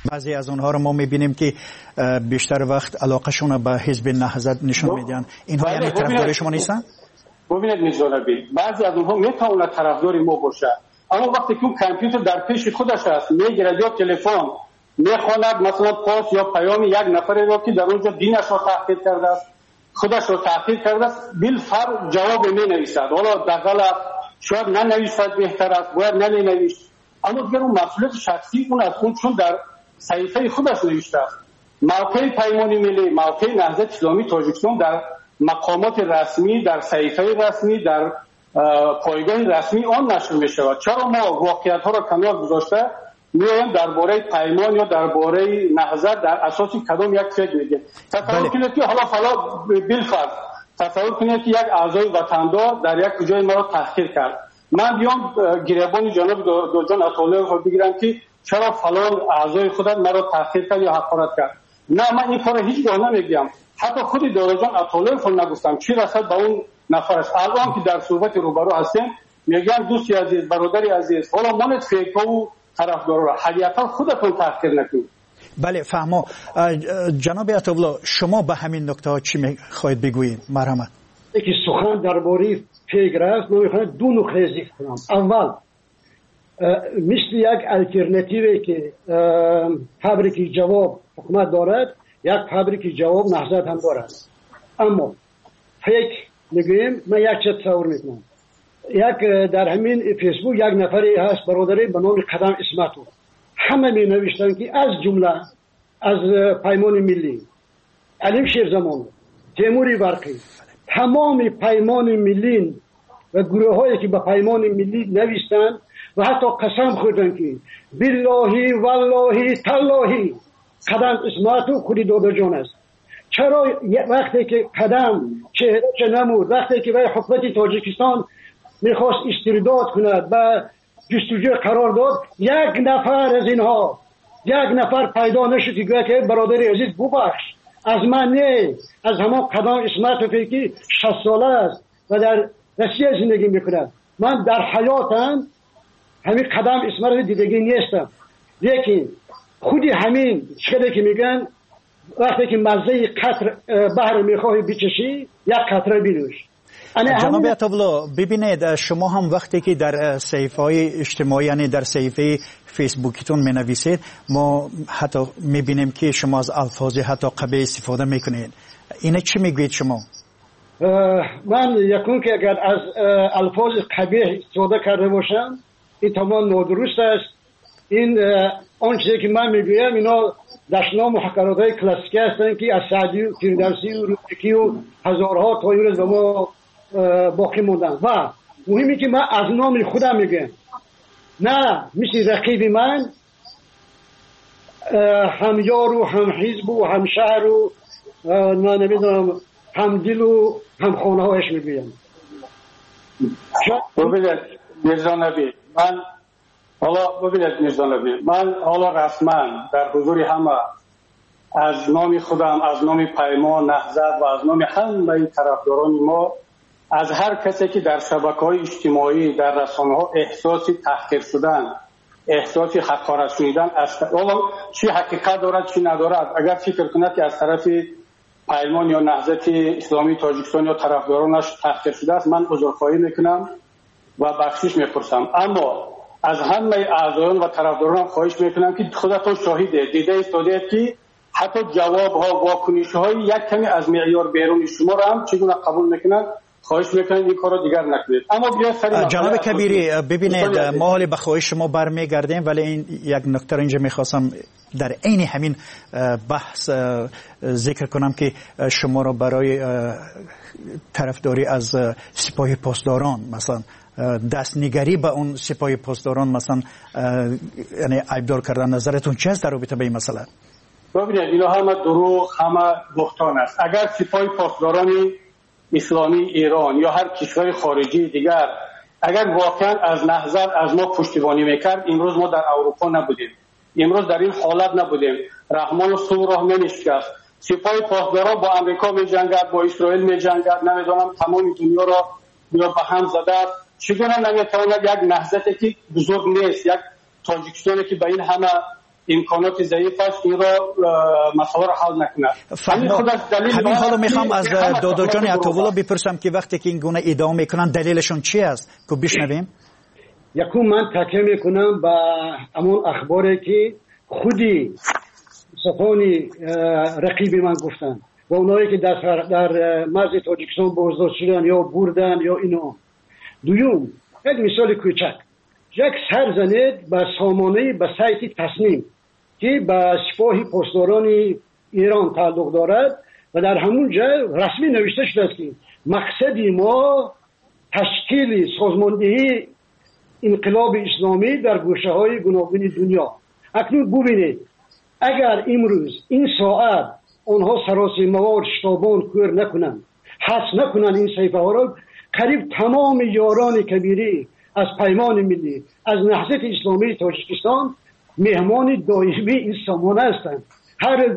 بعضی از اونها رو ما میبینیم که بیشتر وقت علاقهشون به حزب نهضت نشون میدن. اینها یعنی طرفدار شما نیستن؟ ببینید میرزا نبی، بعضی از اونها میتونه طرفدار ما باشه، اما وقتی که اون کامپیوتر در پیش خودش است میگیره یا تلفن میخواند مثلا پست یا پیام یک نفری رو که در اونجا دینش رو تحقیر کرده است، خودش رو تحقیر کرده است، بالفعل جواب می نویسد. حالا دقیقا شاید ننویسد بهتر است، باید ننویسد، اما دیگر اون مسئولیت شخصی اون است، اون چون در صحیفه خودش نوشته است. موقع پیمان ملی، موقع نهضت اسلامی تاجیکستان در مقامات رسمی، در صحیفه رسمی، در پایگاه رسمی آن نشر می شود. چرا ما واقعیت ها را کنار گذاشته میایم درباره پیمان یا درباره نهضت در اساس کدام یک فکر میگیم؟ تصور کنید که حالا فلا بالفرض تصور کنید که یک اعضای وطندار در یک جای ما را تحقیر کرد، من بیام گریبان جناب دوجان اطالعه رو بگیرم که چرا فلان اعضای خودت مرا تحقیر کرد یا حقارت کرد. نه، من این کار هیچ گاه نمیگم، حتی خود دوجان اطالعه رو نگفتم چی رسد به اون نفرش. الان که در صحبت روبرو هستیم میگم دوستی عزیز، برادری عزیز، حالا مانت فکر و طرفدار را حقیقتا خودتون تحقیر نکنید. بله فهمو. جناب عطاالله شما به همین نکته ها چی میخواید بگویید؟ مرحمت. یکی سخن درباره فکر است، من میخوام دو نکته ذکر کنم. اول مثل یک الटरनेटिव که فابریک جواب حکومت دارد، یک فابریک جواب نهضت هم دارد. اما فکر میگویم، من یک چیز تصور میکنم، یک در همین فیسبوک یک نفری هست برادری به نام قدم اسمتو، همه می نوشتن که از جمله از پیمان ملی، علیم شیرزمان، تیموری برقی، تمام پیمان ملی و گروه هایی که به پیمان ملی نوشتن و حتی قسم خوردن که بالله والله تالله قدم اسمتو خودی دادجان است. چرا وقتی که قدم چهرهش نمود، وقتی که برای حکومت تاجیکستان میخواست استرداد کند و جستجوی قرار داد، یک نفر از اینها، یک نفر پیدا نشد که گویا که برادری عزیز ببخش از من نه، از همان قدم اسمت فیکی 60 ساله است و در روسیه زندگی میکند. من در حیاتم همین قدم اسمت دیدگی نیستم، لیکن خودی همین چیزی که میگن وقتی که مزه قطر بحر میخواهی بچشی، یک قطره بنوش. جناب عطاالله ببینید، شما هم وقتی که در صحیفه‌های اجتماعی یعنی در صحیفه فیسبوکیتون می نویسید، ما حتی می بینیم که شما از الفاظ حتی قبیح استفاده میکنید. اینه چی میگوید شما؟ من یکون که اگر از الفاظ قبیح استفاده کرده باشم این تمام نادرست است. این آن چیزی که من میگویم اینا دشنام و حقارت‌های کلاسیکی هستند که از سعدی و فردوسی و روزبکی و هزارها تا امروز ما باقی موندن. و مهمی که من از نام خودم میگم، نه مثل رقیب من هم یار و هم حزب و هم شهر و نمیدونم هم دل و هم خانه هایش میگویم. ببینید میرزا نبی، من حالا رسما در حضور همه از نام خودم، از نام پیمان نهضت و از نام همه طرفداران ما، از هر کسی که در شبکه‌های اجتماعی در رسانه‌ها احساسی تحقیر شدن، احساسی حقارت شدن، حالا چی حقیقت دارد چی ندارد، اگر فکر کند که از طرف پیمان یا نهضت اسلامی تاجیکستان یا طرفدارانش تحقیر شده است، من عذرخواهی میکنم و بخشش میپرسم. اما از همه اعضایان و طرفداران خواهش میکنم که خودتون شاهده دیده استودید که حتی جواب ها واکنش های یک کمی از معیار بیرون شما را هم چگونه قبول میکنن. خواهش میکنم این کار رو دیگر نکنید. اما جناب کبیری ببینید، ما حالی به خواهش شما برمیگردیم، ولی این یک نکته را اینجا میخواستم در عین همین بحث ذکر کنم که شما را برای طرفداری از سپاه پاسداران مثلا دستنگری به اون سپاه پاسداران مثلا یعنی عیبدار کردن، نظرتون چه است در رابطه به این مسئله؟ ببینید اینا همه دروغ، همه بهتان است. اگر سپاه پاسداران اسلامی ایران یا هر کشور خارجی دیگر اگر واقعا از نهضت از ما پشتیبانی میکرد، امروز ما در اروپا نبودیم، امروز در این حالت نبودیم، رحمان و صلح راه نمیشکست. سپاه پاسداران با امریکا میجنگد، با اسرائیل میجنگد، نمیدونم تمام دنیا را به هم زده. چگونه نمیتواند یک نهضتی که بزرگ نیست، یک تاجیکستانی که به این همه امکانات ضعیف است این را مسئله را حل نکنه. همین حالا میخوام از دکتر جان عطاولا بپرسم که وقتی که این گونه ادعا میکنن دلیلشون چی است که بشنویم. یکم من تکیه میکنم با همون اخباری که خودی صفانی رقیب من گفتن و اونایی که در مرز تاجیکستان بازداشت شدن یا بردن یا اینو. دوم یک مثال کوچک، یک سر زنید به سامانه به سایت تصنیم که به سپاه پاسداران ایران تعلق دارد و در همون جا رسمی نوشته شده است که مقصد ما تشکیل سازماندهی انقلاب اسلامی در گوشه های گوناگون دنیا. اکنون ببینید اگر امروز این ساعت آنها سراسیمه‌وار شتابان کور نکنند، حذف نکنند این صحیفه ها را، قریب تمام یاران کبیری از پیمان ملی از نهضت اسلامی تاجیکستان مهمان دائمی این سامانه هستند. هر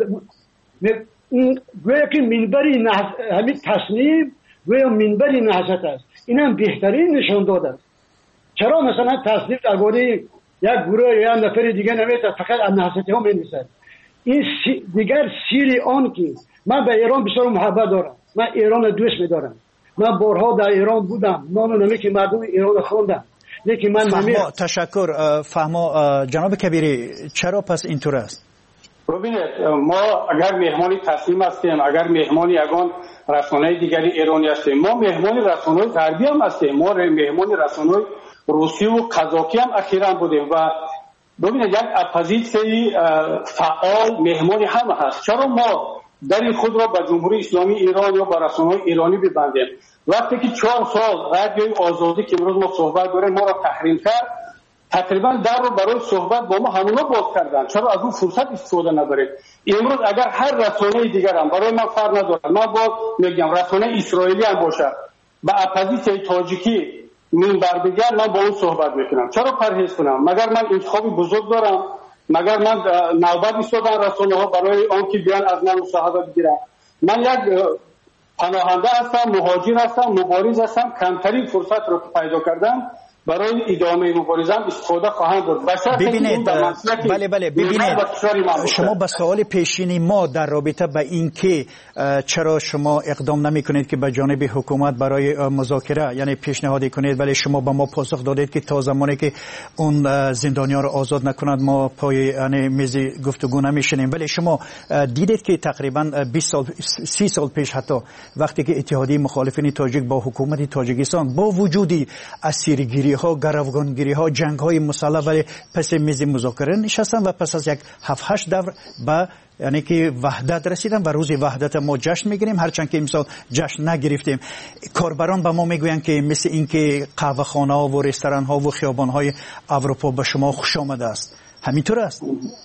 گویا که منبری همین تصنیم گویا منبری نهضت است. این هم بهترین نشان داده است. چرا مثلا تصنیم درباره یک گروه یا نفر دیگه نمیشه، فقط از نهضتی ها می‌نویسد. این دیگر سیری آن که من به ایران بسیار محبت دارم، من ایران دوست می‌دارم، من بارها در ایران بودم، نان و نمک مردم ایران خوردم، لیکن من تشکر. فهما جناب کبیری چرا پس اینطور است؟ ببینید ما اگر مهمانی تصمیم هستیم، اگر مهمانی یگان رسانه دیگری ایرانی هستیم، ما مهمانی رسانه غربی هم هستیم، ما مهمانی رسانه روسی و قزاقی هم اخیراً بودیم و ببینید یک اپوزیسیون فعال مهمانی هم هست. چرا ما در خود را به جمهوری اسلامی ایران یا به رسانه ایرانی ببندیم؟ وقتی که 4 سال رادیوی آزادی که امروز ما صحبت داریم ما را تحریم کرد، تقریبا در رو برای صحبت با ما همونا باز کردن. چرا از اون فرصت استفاده نبرید؟ امروز اگر هر رسانه دیگر هم برای من فرق نداره، من باز میگم رسانه اسرائیلی هم باشه به اپوزیسیون تاجیکی منبر بگیر، من با اون صحبت میکنم. چرا پرهیز کنم؟ مگر من انتخابی بزرگ دارم؟ مگر من نوبت ایستادن رسانه ها برای آن که بیان از من مصاحبه بگیرن؟ من یک پناهنده هستم، مهاجر هستم، مبارز هستم، کمترین فرصت رو پیدا کردم برای ادامه مبارزم استفاده خواهم برد. ببینید ببینید شما به سوال پیشینی ما در رابطه با این که چرا شما اقدام نمی کنید که به جانب حکومت برای مذاکره یعنی پیشنهادی کنید، ولی شما به ما پاسخ دادید که تا زمانی که اون زندانیان را آزاد نکنند ما پای یعنی میز گفتگو نمیشینیم. ولی شما دیدید که تقریبا 20 سال 30 سال پیش حتی وقتی که اتحادیه مخالفین تاجیک با حکومت تاجیکستان با وجودی اسیرگیری ها، گروگانگیری ها، جنگ های مسلح ولی پس میز مذاکره نشستن و پس از یک 7-8 دور به یعنی که وحدت رسیدن و روز وحدت ما جشن میگیریم، هرچند که امسال جشن نگرفتیم. کاربران به ما میگویند که مثل این که قهوه خانه ها و رستوران ها و خیابان های اروپا به شما خوش آمده است. همینطور است؟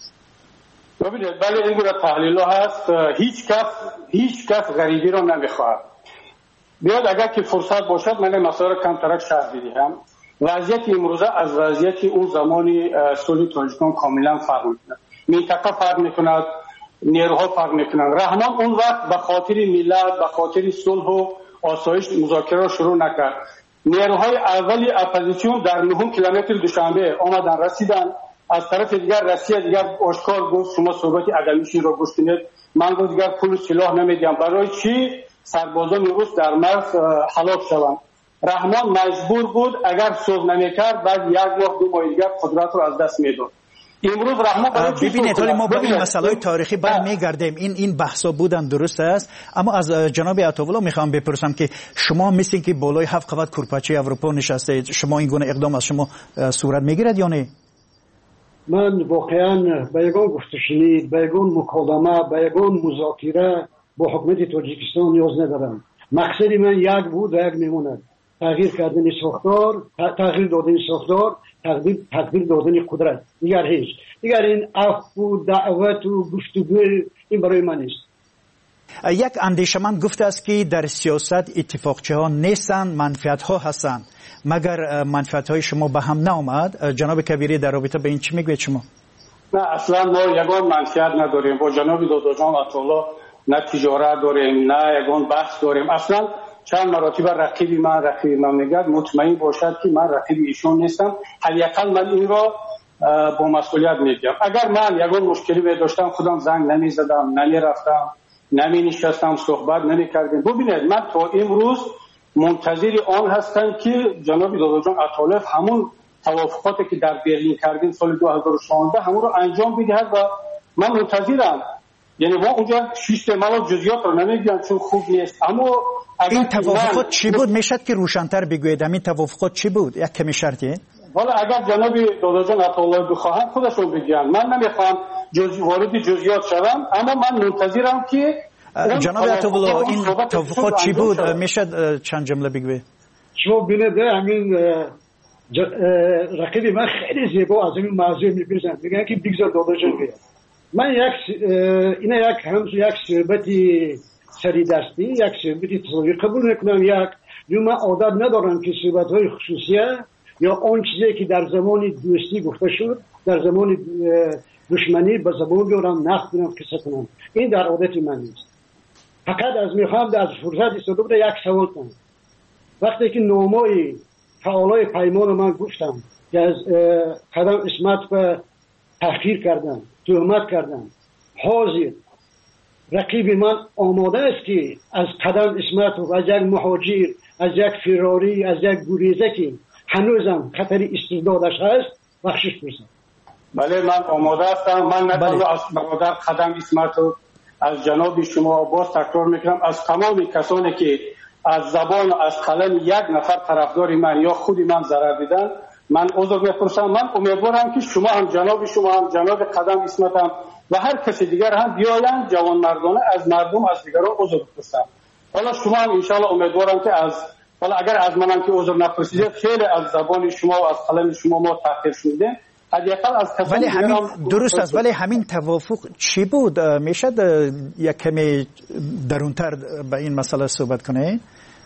ببینید ولی این گونه تحلیل ها هست. هیچ کس غریبی رو نمیخواد. بیاد اگر که فرصت باشد من مسائل کمترک شرح بدهم. وضعیت امروزه از وضعیت اون زمانی صلح تاجیکستان کاملا فرق میکنه. منطقه فرق میکند، نیروها فرق میکنند. رحمان اون وقت به خاطر ملت، به خاطر صلح و آسایش مذاکره را شروع نکرد. نیروهای اولی اپوزیسیون در 9 کیلومتر دوشنبه آمدن رسیدن. از طرف دیگر روسیه دیگر آشکار گفت شما صحبت ادمیشین را گوش کنید، من گفت دیگر پول سلاح نمیدم. برای چی سربازان روس در مرز هلاک شوند؟ رحمان مجبور بود اگر صلح نمیکرد بعد 1 ماه 2 ماه دیگر قدرت رو از دست میداد. امروز رحمان ببینید حالا ما با این مسائل تاریخی برمیگردیم. این بحثا بودن درست است، اما از جناب عطاولا میخوام بپرسم که شما مثل که بالای 7 قوت کورپاچه اروپا نشسته، شما این گونه اقدام از شما صورت میگیرد یا نه؟ من واقعا به یگان گفته شنید، به یگان مکالمه، به یگان مذاکره با حکومت تاجیکستان نیاز ندارم. مقصد من یک بود و یک میموند. تغییر کردن ساختار، تغییر دادن ساختار، تغییر دادن قدرت. دیگر هیچ. دیگر این عفو و دعوت و گفتگو این برای من نیست. یک اندیشمند گفته است که در سیاست اتفاقچه ها نیستند، منفعت ها هستند. مگر منفعت های شما به هم نآمد؟ جناب کبیری در رابطه به این چی میگوید شما؟ نه اصلا ما یگان منفعت نداریم. با جناب دکتر جان عطاولا نه تجارت داریم نه یگان بحث داریم. اصلا چند مراتب رقیب من میگه مطمئن باشد که من رقیب ایشون نیستم. حداقل من این را با مسئولیت میگم. اگر من یگان مشکلی می داشتم خودم زنگ نمی زدم، نمی رفتم، نمی نشستم، صحبت نمی کردیم. ببینید من تا امروز منتظر آن هستم که جناب دادا جان عطالیف همون توافقاتی که در برلین کردیم سال 2016 همون رو انجام بدهد و من منتظرم. یعنی ما اونجا سیستم و جزئیات رو نمیگم چون خوب نیست، اما این توافقات چی بود؟ میشد که روشن‌تر بگویید این توافقات چی بود؟ یک کمی شرطیه؟ والا اگر جناب دادا جان عطالیف بخواهند خودشون بگن، من نمیخوام وارد جزئیات شوم، اما من منتظرم که جناب عطالیف این توافقات چی بود؟ میشد چند جمله بگویید؟ شما ببینید همین رقیب من خیلی زیبا از این موضوع میپرسن، میگن که بگذار دادا جان بیاد. من یک صحبتی سری دستی، یک صحبتی تصویری قبول میکنم. من عادت ندارم که صحبت‌های خصوصیه یا آن چیزی که در زمان دوستی گفته شد در زمان دشمنی به زبان بیارم، نقد کنم، قصه کنم. این در عادت من نیست. فقط از میخوام در فرصت استفاده یک سوال کنم. وقتی که نامای فعالای پیمان من گفتم که از قدم اسمت به تحقیر کردن، تهمت کردن، حاضر رقیب من آماده است که از قدم اسمت و از یک مهاجر، از یک فراری، از یک گریزه که هنوزم خطر استردادش هست بخشش برسم. بله من آماده هستم. من نتونم از برادر قدم اسمت و از جناب شما باز تکرار میکنم از تمام کسانی که از زبان و از قلم یک نفر طرفدار من یا خودی من ضرر دیدن من عذر میپرسم. من امیدوارم که شما هم جناب قدم اسمت هم و هر کسی دیگر هم بیاین جوان مردانه از مردم از دیگران عذر بپرسن. حالا شما هم انشالله امیدوارم که حالا اگر از منم که عذر نپرسیدید خیلی از زبان شما و از قلم شما ما تاخیر شده. ولی همین درست است، ولی همین توافق چی بود؟ میشد یک کمی درونتر به این مسئله صحبت کنه،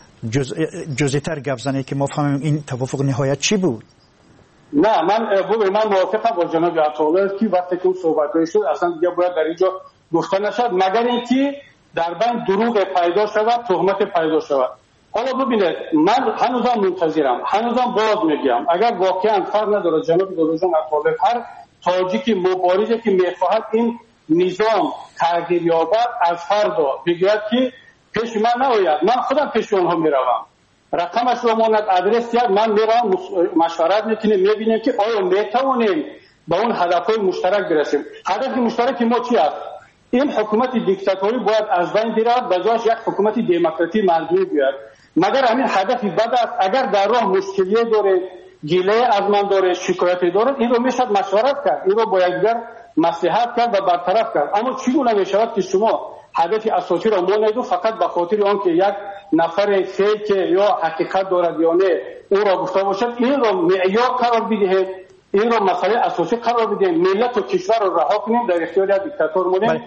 جزئی‌تر گپ زنه که ما فهمیم این توافق نهایت چی بود؟ نه من موافقم با جناب عطالیف که وقتی که اون صحبت‌های شد اصلا دیگه باید در اینجا گفته نشد مگر اینکه در بین دروغ پیدا شود، تهمت پیدا شود. حالا ببینید من هنوزم منتظرم، هنوزم باز میگم اگر واقعا فرق نداره جناب دادا جان عطالیف هر تاجیکی مبارزه که میخواهد این نظام تغییر یابد از فردا بگوید که پیش من ناید، من خودم پیش اونها میروم، رقمش رو ماند آدرس یاد من میرم مشورت میکنیم میبینیم که آیا میتوانیم با اون هدفهای مشترک برسیم. هدف مشترک ما چی است؟ این حکومت دیکتاتوری باید از بین برود و جاش یک حکومت دموکراسی مردمی بیاد. مگر همین هدفی بد است؟ اگر در راه مشکلی داره، گله از من داره، شکایتی داره، این رو میشد مشورت کرد، این رو با یکدیگر مصلحت کرد و برطرف کرد. اما چگونه میشود که شما هدف اساسی را مانید و فقط به خاطر آن که یک نفر فیک یا حقیقت دارد یا نه او را گفته باشد این را معیار قرار بدهید، این را مسئله اساسی قرار بدهید، ملت و کشور را رها کنیم در اختیار دیکتاتور مونیم.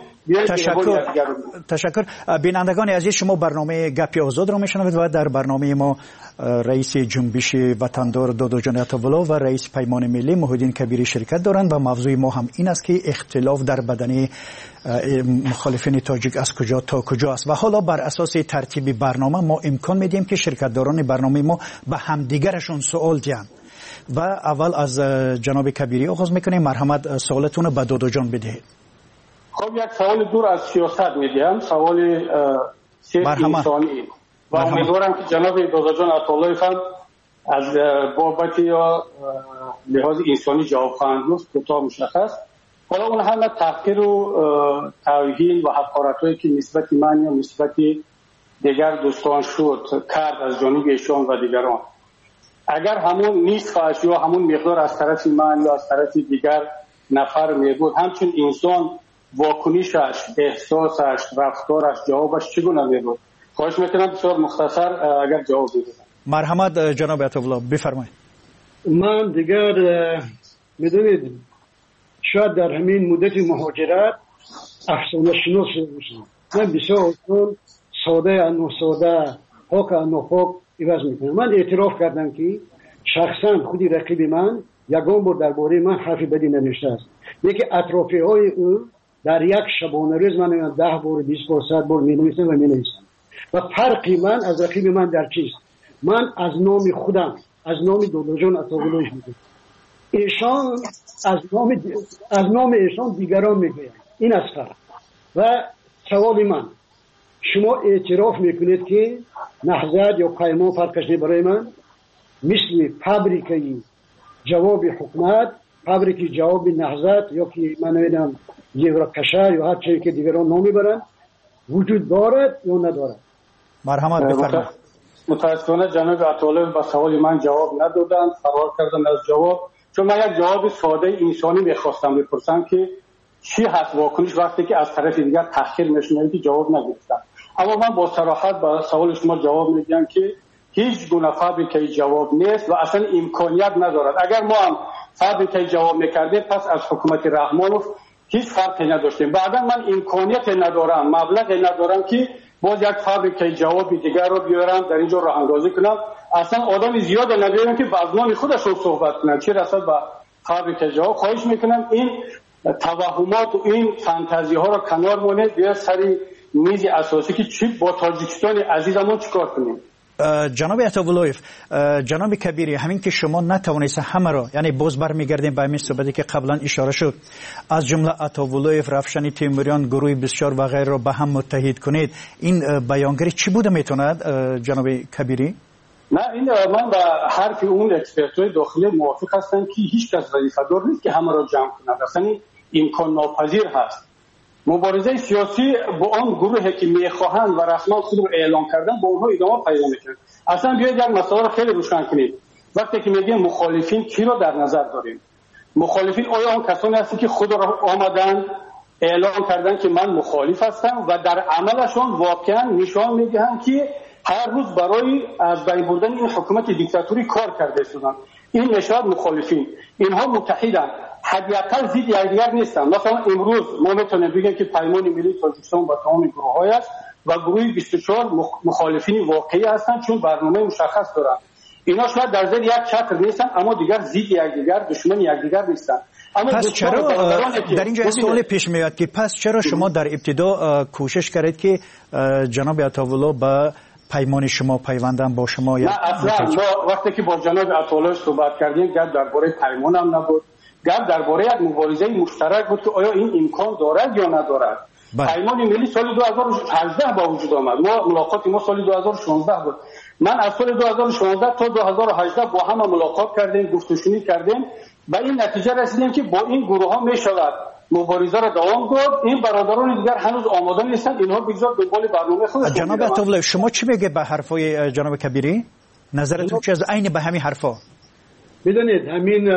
تشکر. بینندگان عزیز شما برنامه گپی آزاد را میشنوید و در برنامه ما رئیس جنبش وطندار دادا جان عطاولا و رئیس پیمان ملی محی الدین کبیری شرکت دارند و موضوع ما هم این است که اختلاف در بدن مخالفین تاجیک از کجا تا کجا است و حالا بر اساس ترتیب برنامه ما امکان میدیم که شرکتداران برنامه ما به همدیگرشون سوال دهند و اول از جناب کبیری آغاز میکنیم. مرحمت سوالتون به دادا جان بدهید. خب یک سوال دور از سیاست میدیم، سوال سیاسی انسانی و امیدوارم که جناب دادا جان عطالیف هم از بابت یا لحاظ انسانی جواب خواهند گفت کوتاه مشخص. حالا اون همه تحقیر و توهین و حقارت‌هایی که نسبت من یا نسبت دیگر دوستان شد کرد از جانب ایشان و دیگران، اگر همون نصفش یا همون مقدار از طرف من یا از طرف دیگر نفر میبود، همچون انسان واکنشش، احساسش، رفتارش، جوابش چگونه میبود؟ خواهش میکنم بسیار مختصر اگر جواب بدید. مرحمت جناب عطاولا بفرمایید. من دیگر میدونید شاید در همین مدت مهاجرت افسانه شناس باشم. من بسیار ساده انو ساده پاک انو پاک عوض میکنم. من اعتراف کردم که شخصا خودی رقیب من یگان بار درباره من حرفی بدی ننوشته است. یکی اطرافی های او در یک شبانه روز من 10 بار 20 بار 100 بار مینویسم و مینویسم و فرقی من از رقیب من در چیست؟ من از نام خودم از نام دادا جان عطاولا میگم. ایشان از نام ایشان دیگران میگویند. این است فرق. و سوال من، شما اعتراف میکنید که نهضت یا پیمان فرقش برای من مثل فابریکه جواب حکومت، فابریکه جواب نهضت یا که من نمیدونم یوراکشر یا هر چیزی که دیگران نام میبرن وجود دارد یا ندارد؟ مرحمت بفرمایید. متاسفانه جناب عطاالله به سوال من جواب ندادن، فرار کردن از جواب. چون من یک جواب ساده انسانی میخواستم بپرسم که چی هست واکنش وقتی که از طرف دیگر تحقیر میشنوید که جواب نگرفتم. اما من با صراحت به سوال شما جواب میدم که هیچ گونه فابریکه جواب نیست و اصلا امکانیت ندارد. اگر ما هم فابریکه جواب میکردیم پس از حکومت رحمانوف هیچ فرقی نداشتیم. بعدا من امکانیت ندارم، مبلغ ندارم که باز یک فابریکه جواب دیگر رو بیارم در اینجا راه اندازی کنم. اصلا آدم زیاد نمیارم که از نام خودشون صحبت کنم چه رسد به فابریکه جواب. خواهش میکنم این توهمات و این فانتزی ها رو کنار مونید، بیا سری میز اساسی که چی با تاجیکستان عزیزمون چیکار کنیم. جناب عطاولویف، جناب کبیری، همین که شما نتوانید همه را، یعنی باز برمیگردیم به همین صحبتی که قبلا اشاره شد، از جمله عطاولویف، رفشن تیموریان، گروه 24 و غیره را به هم متحد کنید، این بیانگری چی بوده میتوند جناب کبیری؟ نه، این من با حرف اون اکسپرت‌های داخلی موافق هستم که هیچ کس وظیفه‌دار نیست که همه را جمع کند. اصلا امکان ناپذیر هست. مبارزه سیاسی با آن گروهی که میخواهند و رسما خود رو اعلام کردن با اونها ادامه پیدا میکنه. اصلا بیاید یک مسئله رو خیلی روشن کنید. وقتی که میگیم مخالفین کی رو در نظر داریم؟ مخالفین آیا آن کسانی هستند که خود را آمدن اعلام کردن که من مخالف هستم و در عملشون واقعا نشان میدهند که هر روز برای از بین بردن این حکومت دیکتاتوری کار کرده هستند؟ این نشان مخالفین. اینها متحدن، حداقل ضد یکدیگر نیستن. مثلا امروز ما میتونیم بگیم که پیمان ملی تاجیکستان با تمام گروه‌های است و گروه 24 مخالفین واقعی هستند چون برنامه مشخص دارن. اینا شاید در زیر یک چتر نیستن اما دیگر ضد یکدیگر، دشمن یکدیگر نیستن. اما پس چرا در اینجا سوال پیش میاد که پس چرا شما در ابتدا کوشش کردید که جناب عطاولو با پیمان شما پیوندن با شما؟ نه اصلا وقتی که با جناب عطاولو صحبت کردیم گفت درباره پیمان هم نبود، گفت درباره یک مبارزه مشترک بود که آیا این امکان دارد یا ندارد. پیمان ملی سال 2018 با وجود آمد. ملاقات ما سال 2016 بود. من از سال 2016 تا 2018 با هم ملاقات کردیم، گفتگو کردیم، به این نتیجه رسیدیم که با این گروه ها می شود مبارزه را دوام داد. این برادران دیگر هنوز آماده نیستند، اینها بگذار دنبال برنامه خودشون. جناب عطاولو شما چی میگه به حرفای جناب کبیری؟ نظرتون چیه از عین به همین حرفا؟ بدونید همین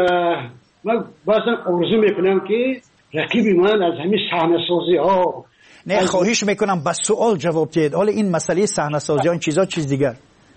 من بازم آرزو میکنم که رقیب من از همین صحنه سازی ها، نه خواهش میکنم به سوال جواب دهید. حالا این مسئله صحنه سازی ها این چیزا چیز دیگر.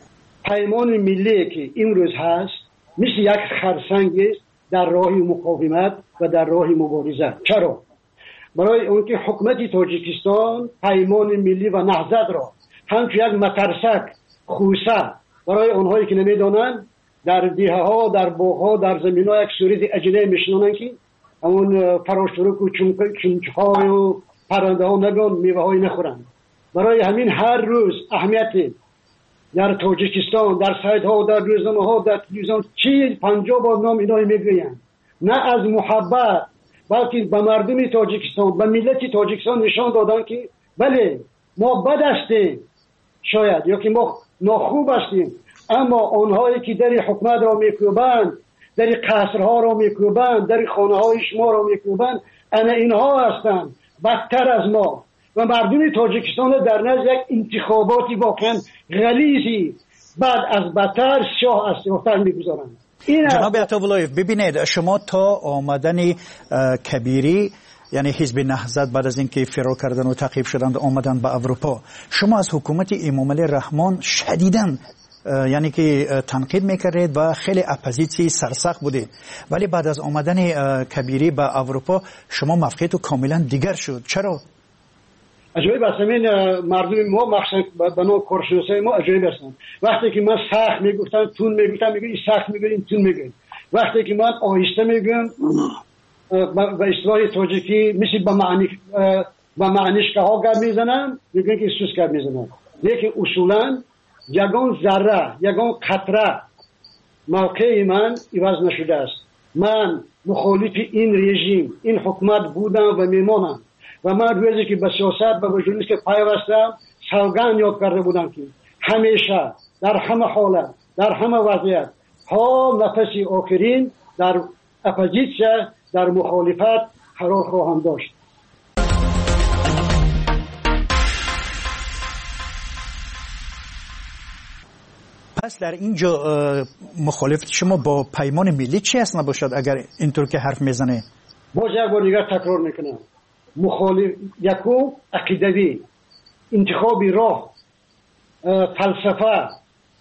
پیمان ملی که امروز هست مثل یک خرسنگ است در راه مقاومت و در راه مبارزه. چرا؟ برای اونکه حکومت تاجیکستان پیمان ملی و نهضت را همچون یک مترسک خوسه برای اونهایی که نمیدانند در دیه ها، در باغ ها، در زمین ها یک سوریت اجنه میشنونن که همون فراشتروک و چمچه های و پرنده ها نگان میوه های نخورن. برای همین هر روز اهمیت در تاجیکستان، در سایت ها، در روزنامه ها، در تلویزیون 50 بار نام اینایی میگویند. نه از محبت بلکه به مردم تاجیکستان، به ملت تاجیکستان نشان دادن که بله ما بد هستیم شاید یا که ما ناخوب هستیم، اما آنهایی که در حکومت را میکوبند، در قصرها را میکوبند، در خانه های شما را میکوبند، اینها هستند بدتر از ما. و مردم تاجیکستان در نزد یک انتخاباتی واقعا غلیظی بعد از بدتر شاه از رفتن میگذارند. جناب عطاولویف ببینید، شما تا آمدن کبیری یعنی حزب نهضت بعد از اینکه فرار کردن و تعقیب شدند آمدن به اروپا، شما از حکومت امامعلی رحمان شدیداً یعنی که تنقید میکردید و خیلی اپوزیسی سرسخت بودید، ولی بعد از آمدن کبیری به اروپا شما موقعیت کاملا دیگر شد. چرا؟ عجیب است. همین مردم ما مخصوصا بنا کارشناسای ما عجیب هستند. وقتی که من سخت میگفتم تون میگفتم، میگه این سخت میگه این تون میگه. وقتی که من آهسته میگم به اصطلاح تاجیکی مثل به معنیش که ها گرد میزنم، میگن که سوس گرد میزنم. لیکن اصولا یگان ذره، یگان قطره موقع من عوض نشده است. من مخالف این رژیم این حکومت بودم و میمانم و من روزی که به سیاست و به ژورنالیسم پیوستم سوگند یاد کرده بودم که همیشه در همه حالت در همه وضعیت تا نفس آخرین در اپوزیسیون در مخالفت قرار خواهم داشت. پس در اینجا مخالفت شما با پیمان ملی چی است نباشد اگر اینطور که حرف میزنه؟ باز یک بار دیگر تکرار میکنم، مخالف یکو عقیدوی، انتخابی راه، فلسفه،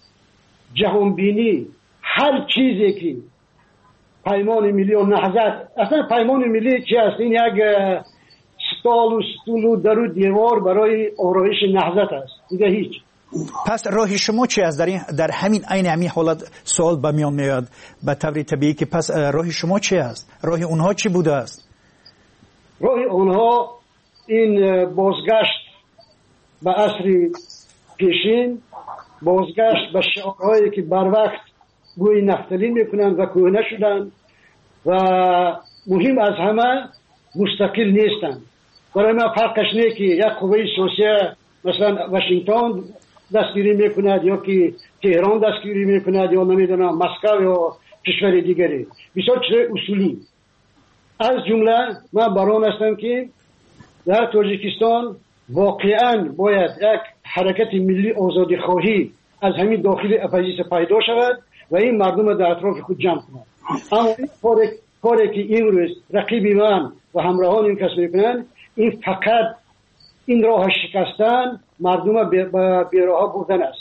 جهانبینی، هر چیزی که پیمان ملی و نهضت، اصلا پیمان ملی چی است؟ این یک ستال و ستول و در و دیوار برای آرایش نهضت است، دیگه هیچ. پس راه شما چی است؟ در همین حالت سوال به میان میاد به طور طبیعی که پس راه شما چی است؟ راه اونها چی بوده است؟ راه اونها این بازگشت به عصر پیشین، بازگشت به شعارهایی که بر وقت گوی نفتالی میکنند و کهنه شدند و مهم از همه مستقل نیستند. برای من فرقش نه که یک قوه سیاسی مثلا واشنگتن دستگیری میکند یا که تهران دستگیری میکند یا نمیدونم مسکو یا کشور دیگری، بسیار چیز اصولی. از جمله من بران هستم که در تاجیکستان واقعا باید یک حرکت ملی آزادی خواهی از همین داخل اپوزیسیون پیدا شود و این مردم در اطراف خود جمع کنند. اما این کاری که امروز رقیب من و همراهان این کس میکنند، این فقط این راه شکستن مردم بیراه بودن است.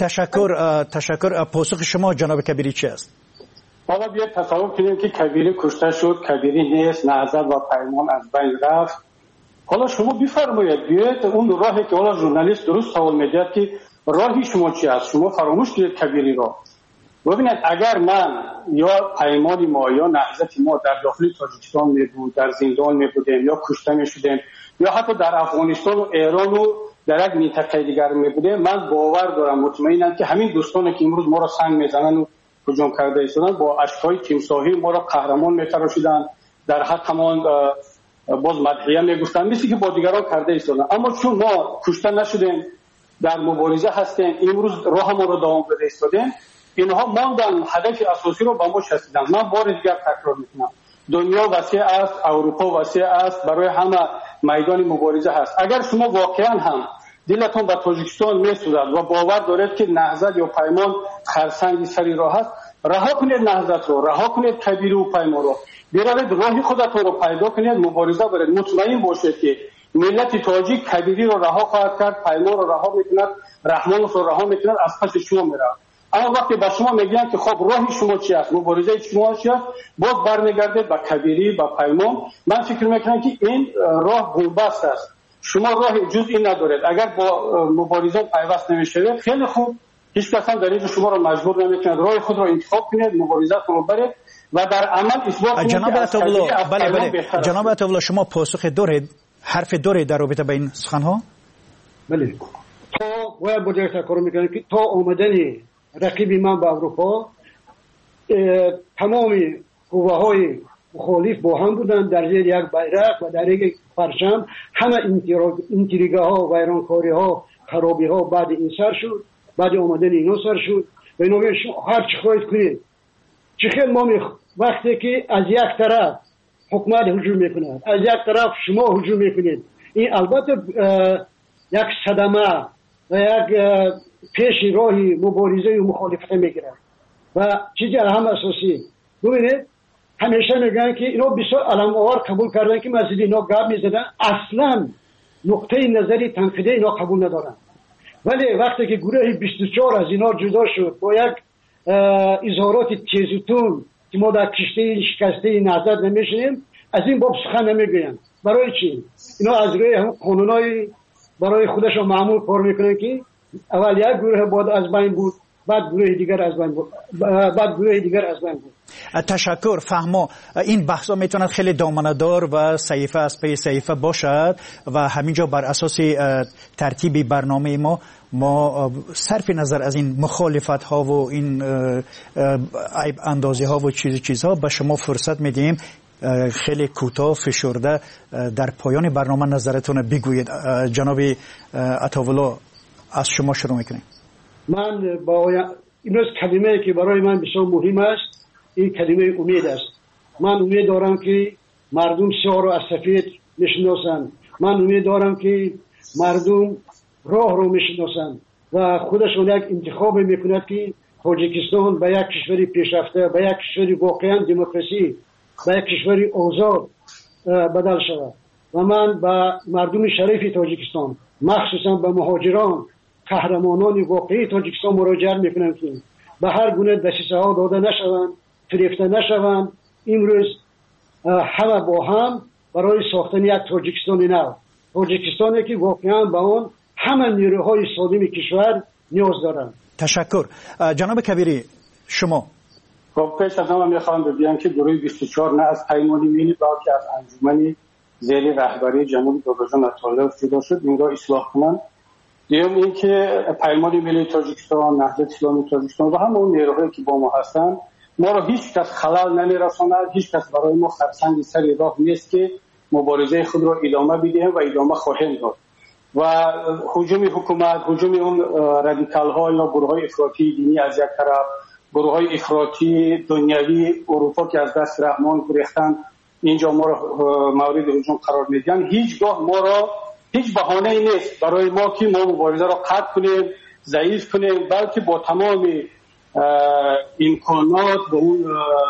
تشکر. پاسخ شما جناب کبیری چی است؟ حالا بیاید تصور کنیم که کبیری کشته شد، کبیری نیست، نهضت و پیمان از بین رفت. حالا شما بفرمایید بیاید اون راهی که حالا ژورنالیست درست سوال می‌کرد که راهی شما چی است؟ شما فراموش کردید کبیری را. ببینید اگر من یا پیمان ما یا نهضت ما در داخل تاجیکستان می‌بود، در زندان می‌بودیم یا کشته می‌شدیم یا حتی در افغانستان و ایران و در یک منطقه دیگر می‌بودیم، من باور دارم مطمئنم که همین دوستانی که امروز ما را سنگ می‌زنن و هجوم کرده ایستادن با اشک‌های تیمساحی ما را قهرمان می‌تراشیدن، در حقمان باز مدحیه می‌گفتن، مثل که با دیگران کرده ایستادن. اما چون ما کشته نشدیم، در مبارزه هستیم، امروز راه ما رو دوام بده ایستادیم، اینها ماندن هدف اساسی رو با ما شستیدن. من بار دیگر تکرار میکنم، دنیا وسیع است، اروپا وسیع است، برای همه میدان مبارزه هست. اگر شما واقعا هم دلتون به تاجیکستان میسوزد و باور دارید که نهضت یا پیمان خرسنگ سری راه است، رها کنید نهضت رو، رها کنید کبیر و پیمان رو، بیایید راه خودتون رو پیدا کنید، مبارزه برید. مطمئن باشید که ملت تاجیک کبیری رو رها خواهد کرد، پیمان رو رها میکند، رحمان رو رها میکند، از پس شما میره. اما وقتی به شما میگن که خب راه شما چی است، مبارزه شما چی است، باز برمیگردید به کبیری، به پیمان. من فکر میکنم که این راه بنبست است، شما راه جز این ندارید. اگر با مبارزه پیوست نمیشید، خیلی خوب، هیچ کس هم در اینجا شما رو مجبور نمیکنه، راه خود رو انتخاب کنید، مبارزه رو برید و در عمل اثبات کنید. جناب عطاالله شما پاسخ دارید، حرف دارید در رابطه با این سخن‌ها؟ بله. تا باید بوده تکرار میکنم که تا آمدن رقیب من به اروپا تمام قوه‌های مخالف با هم بودند در زیر یک بیرق و در یک پرچم. همه انتریگاها، ویرانکاری‌ها، خرابی‌ها بعد این سر شد، بعد آمدن اینا سر شد و اینا هر چی خواهید کنید. چه خیلی ما وقتی که از یک طرف حکومت هجوم میکند، از یک طرف شما هجوم میکنید، این البته یک صدمه و یک پیش راهی مبارزه و مخالفت میگیرند و چیزی هم اساسی. ببینید همیشه میگن که اینا بسیار علم‌آور قبول کردن که مسجد اینا گپ میزدن، اصلا نقطه نظری تنقیدی اینا قبول ندارن. ولی وقتی که گروه 24 از اینا جدا شد با یک اظهارات تیزتون که ما در کشته شکسته نهضت نمیشنیم، از این باب سخن نمیگوین. برای چی؟ اینا از روی هم قانونای برای خودشون معمول کار میکنن که اول یک گروه بعد از بین بود، بعد گروه دیگر از بین بود. تشکر. فهمو این بحث میتوند خیلی دامنه‌دار و صحیفه از پی صحیفه باشد و همینجا بر اساس ترتیب برنامه ما صرف نظر از این مخالفت ها و این عیب اندازی ها و چیزها به شما فرصت میدیم خیلی کوتاه فشرده در پایان برنامه نظرتون بگویید. جناب عطاوالله از شما شروع میکنیم. من با امروز کلمه که برای من بسیار مهم است این کلمه امید است. من امید دارم که مردم سیاه رو از سفید میشناسند. من امید دارم که مردم راه رو میشناسند و خودشون یک انتخاب میکند که تاجیکستان به یک کشوری پیشرفته، به یک کشوری واقعا دموکراسی، به یک کشوری آزاد بدل شود. و من به مردم شریف تاجیکستان مخصوصا به مهاجران قهرمانان واقعی تاجیکستان مراجعه میکنم که به هر گونه دسیسه ها داده نشوند، فریفته نشوند. امروز همه با هم برای ساختن یک تاجیکستان نو، تاجیکستانی که واقعا به آن همه نیروهای سالم کشور نیاز دارند. تشکر. جناب کبیری شما. خب پیش از همه میخوام بگم که گروه 24 نه از پیمانی ملی بلکه از انجمنی زیر رهبری جناب داداجان عطاالله فدا شد این را اصلاح کنند. دیگه این که پیمان ملی تاجیکستان، نهضت اسلامی تاجیکستان و همون نیروهایی که با ما هستن ما را هیچ کس خلل نمیرساند، هیچ کس برای ما خرسنگ سر راه نیست که مبارزه خود را ادامه بدهیم و ادامه خواهیم داد. و هجوم حکومت، هجوم اون رادیکال ها یا گروه های افراطی دینی از یک طرف، گروه های افراطی دنیوی اروپا که از دست رحمان گریختن اینجا ما را مورد هجوم قرار میدن، هیچگاه ما را هیچ بهانه‌ای نیست برای ما که ما مبارزه را قطع کنیم، ضعیف کنیم، بلکه با تمام امکانات با اون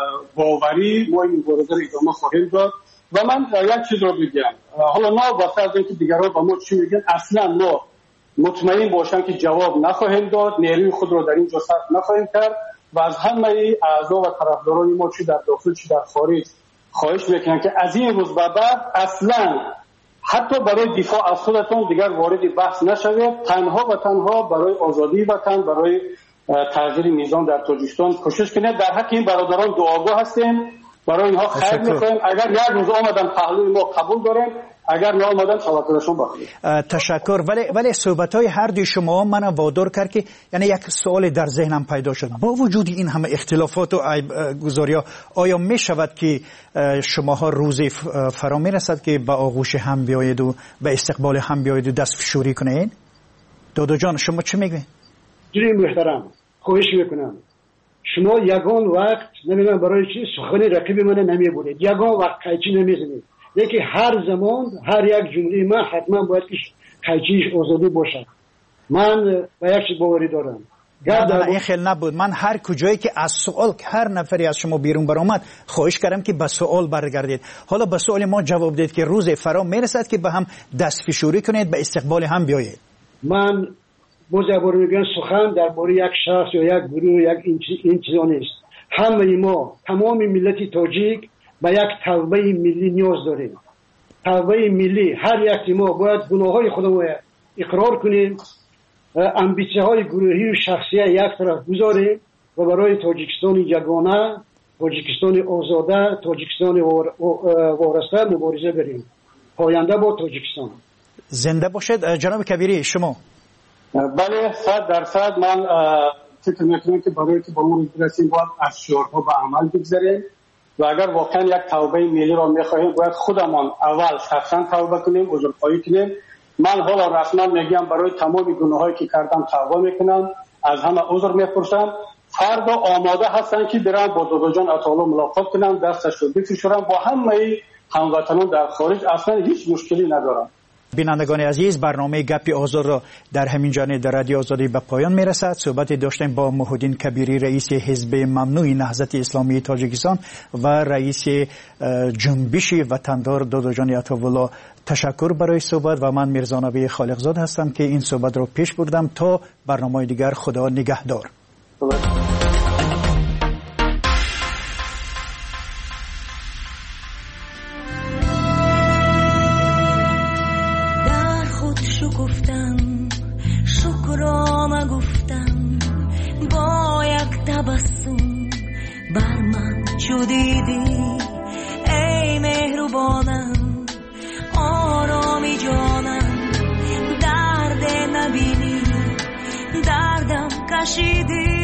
باوری ما این مبارزه را ادامه خواهیم داد. و من یک چیز را بگم، حالا نه واسه از اینکه دیگران با ما چی میگن، اصلا ما مطمئن باشم که جواب نخواهیم داد، نیروی خود را در اینجا صرف نخواهیم کرد و از همه اعضا و طرفداران ما چی در داخل چی در خارج خواهش میکنم که از این روز به بعد اصلا حتی برای دفاع از خودتون دیگر وارد بحث نشوید، تنها و تنها برای آزادی وطن، برای تغییر نظام در تاجیکستان کوشش کنید. در حق این برادران دعاگاه هستیم، برای اینها خیر می‌خوایم. اگر یک روز آمدن پهلوی ما قبول داریم، اگر نه آمدن توکلشون بخواهیم. تشکر. ولی صحبت‌های هر دوی شما من وادار کرد که یعنی یک سوال در ذهنم پیدا شد. با وجود این همه اختلافات و گزاری‌ها آیا می‌شود که شماها روزی فرا می‌رسد که به آغوش هم بیایید و به استقبال هم بیایید و دستفشاری کنید؟ دادو جان شما چی میگید؟ جناب محترم خواهش میکنم شما یگان وقت نمیدونم برای چی سخن رقیب من نمیبودید، یگان وقت قیچی نمیزنید. لیکن هر زمان هر یک جمله من حتما باید که قیچیش آزادی باشد. من به یک چیز باوری دارم. نه این خیلی نبود. من هر کجایی که از سوال هر نفری از شما بیرون برآمد خواهش کردم که به سوال برگردید. حالا به سوال ما جواب دید که روز فرا میرسد که به هم دستفشاری کنید، به استقبال هم بیایید. من بازم میگم سخن درباره یک شخص یا یک گروه یک این چیزا نیست. همه ما تمام ملت تاجیک به یک توبه ملی نیاز داریم. توبه ملی هر یک ما باید گناههای خودمون اقرار کنیم، امبیسه های گروهی و شخصی یک طرف گذاریم و برای تاجیکستان یگانه، تاجیکستان آزاده، تاجیکستان وارسته مبارزه بریم. پاینده با تاجیکستان. زنده باشد. جناب کبیری شما. بله 100% من فکر میکنم که برای که با اون برسیم باید از شعارها به عمل بگذاریم و اگر واقعا یک توبه ملی را میخواهیم باید خودمان اول شخصا توبه کنیم، عذرخواهی کنیم. من حالا رسما میگم برای تمام گناهایی که کردم توبه میکنم، از همه عذر میپرسم. فردا آماده هستن که برن با دادو جان عطاالله ملاقات کنم، دستش رو بفشارم. با همه هموطنان در خارج اصلا هیچ مشکلی ندارم. بینندگان عزیز، برنامه گپ آزاد را در همین جانب در رادیو آزادی به پایان میرسد. صحبت داشتیم با محمودین کبیری رئیس حزب ممنوع نهضت اسلامی تاجیکستان و رئیس جنبش وطندار دادو جان عطاالله. تشکر برای صحبت و من میرزا نبی خالقزاد هستم که این صحبت را پیش بردم. تا برنامه دیگر خدا نگهدار. با یک تبسم بر من شدیدی ای مهربانم آرامی جانم درد نبینی دردم کشیدی